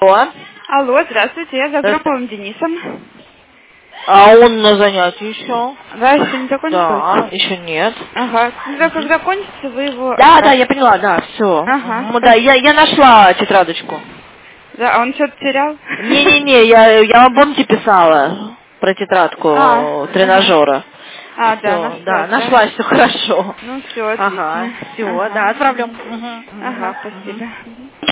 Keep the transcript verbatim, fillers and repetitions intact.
Алло. Алло, здравствуйте, я за Здравствуйте. Громовым Денисом. А он на занятии еще? Да, еще не закончилось? Да, еще нет. Ага, когда как закончится, вы его... Да, отправите. да, я поняла, да, все. Ага. Да, я, я нашла тетрадочку. Да, а он что-то терял? Не-не-не, я, я вам, помните, писала про тетрадку А, тренажера. А, да, Все, нашлась, да, да? нашла, все хорошо. Ну, все, Ага, отлично. все, Ага. да, отправлю. Мгм. Ага, Ага. спасибо.